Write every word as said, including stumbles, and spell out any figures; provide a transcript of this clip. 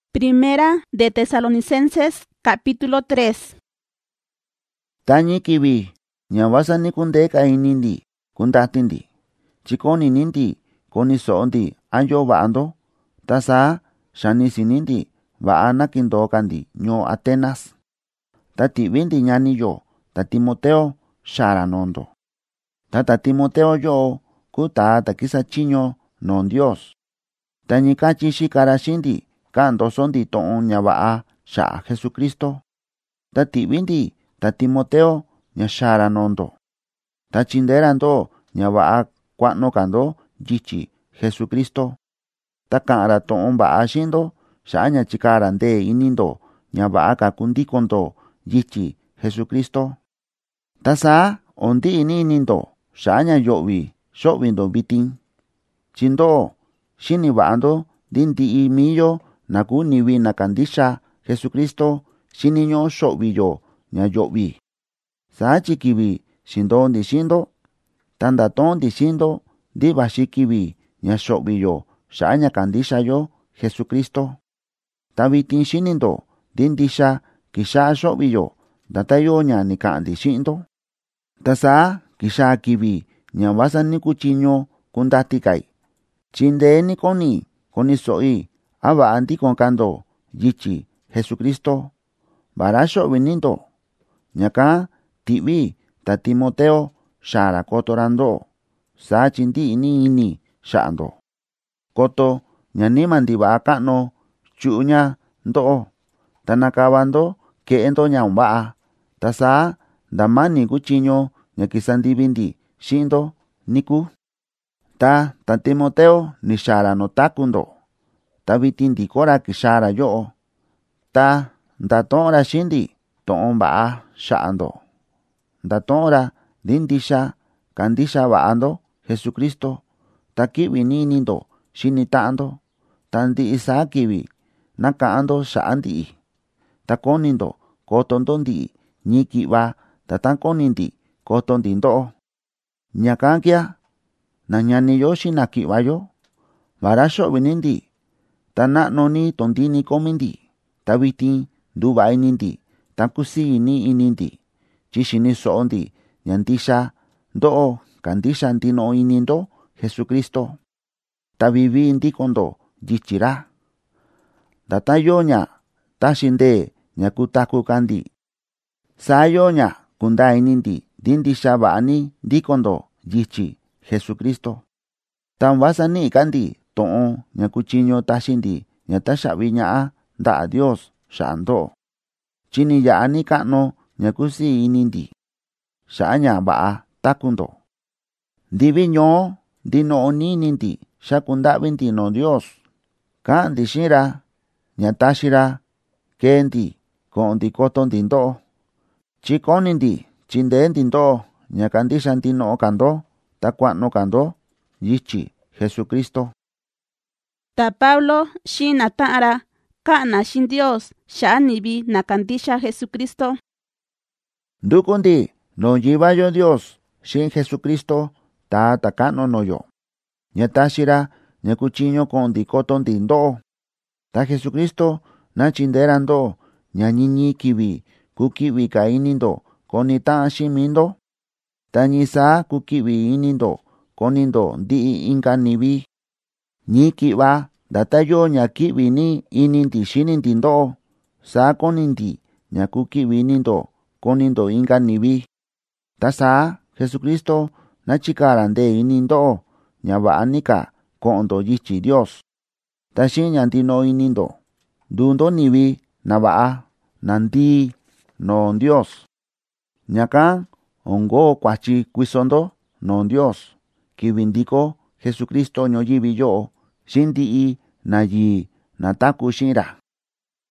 Primera de Tesalonicenses, capítulo tres. Tañi kibi, nyawasa ni kunde ka inindi, kundatindi. Chikoni nindi, koni soondi, anjo baando, tasa, shani sinindi, baana kindo kandi, nyo Atenas. Tati bindi nyani yo, ta Timoteo, shara nondo. Tata Timoteo yo, kuta takisa chinyo, non Dios. Tañi kachi shikara shindi, kando sondi toon nyabaa, sha Jesucristo. Tati bindi, ta Timoteo, nya shara nondo. Ta chinderando, nyabaa, kwano kando, jichi, Jesucristo. Ta kaara toon baa shindo, sha nya chikara nde inindo, nyabaa ka kundikondo, jichi, Jesucristo. Ta saa, ondi ini inindo, sha nya yobi, shobindo bitin. Chindo, shini baando, dindi imiyo, naku niwi nakandisha, Jesucristo, shini nyo shobiyo, nya yobi. Saa chikibi, shindo ndi shindo, tanda ton di shindo, di bashikibi, nya shobiyo, sha nya kandisha yo, Jesucristo. Tabitin shinindo, dindisha, kisha shobiyo, datayo nya nikandi shindo. Tasa, kisha kibi, nya wasa ni kuchinyo, kundatikai. Chinde ni koni, koni soi, aba anti konkando, jichi, Jesucristo. Barasho vinindo. Nyaka, tibi, ta Timoteo, shara kotorando. Sa chindi ini ini, shaando. Koto, nyaniman diba akano, chuunya, ndo. Tanakabando, ke ento nyambaa. Tasa, damani kuchinyo, nyakisandi bindi, shindo, niku. Ta, ta Timoteo, ni shara no takundo. Ta bitindi kora kishara yo. Ta, ndatora shindi, toon baa, shaando. Ndatora, dindisha, kandisha baando, Jesucristo. Ta kiwi ninindo, shinitaando. Tandi isa kiwi, nakaando shaandi. Ta konindo, kotondondi, nyikiba, ta tankonindi, kotondindo. Nyakankya, nanyani yo shinakiba yo. Barasho vinindi, ta noni tondini komindi. Ta bitin, duba inindi, ta kusi ini inindi. Chishini soondi, nyandisha, do, kandisha ndino inindo, Jesucristo. Ta vivi indi kondo, jichira. Data yonya, ta shinde, nyakutaku kandi. Sa yonya, kunda inindi, dindisha baani, dikondo, jichi, Jesucristo. Tan wasani kandi, toon, nyakuchinyo ta shindi, nyatashabi nyaa, da Dios, shaando. Chini yaani kano, nyakusi inindi. Shaanya baa, takundo. Divi nyo, dino oni nindi, shakunda binti no Dios. Kandi shira, nyatashira, kendi, kondi koton dindo. Chikonindi, chinde dindo, nyakandishan dino kando, takwano kando, yichi, Jesucristo. Ta Pablo shina taara, kana shin Dios, shanibi nakandisha Jesucristo. Dukundi, no jiba yo Dios, shin Jesucristo, ta takano no yo. Nyatashira, nyakuchinyo kondi koton dindo. Ta Jesucristo, na chinderando, nyanyinyi kibi, kukibi ka inindo, konita shimindo. Ta nyisa kukibi inindo, konindo di inka nibi. Nyi kiba, data yo nyakibi ni inindi shinindi ndo. Sa konindi, nyakukibi inindo, konindo inka nibi. Ta sa, Jesucristo, na chikarande inindo, nyabaanika, kondo yichi Dios. Ta shin nyantino inindo, dundo nibi, nabaa, nandi, non Dios. Nyaka, ongo kwachi kwisondo, non Dios. Kibindiko, Jesucristo nyoyibi yo, shindi i, nayi, nataku shira.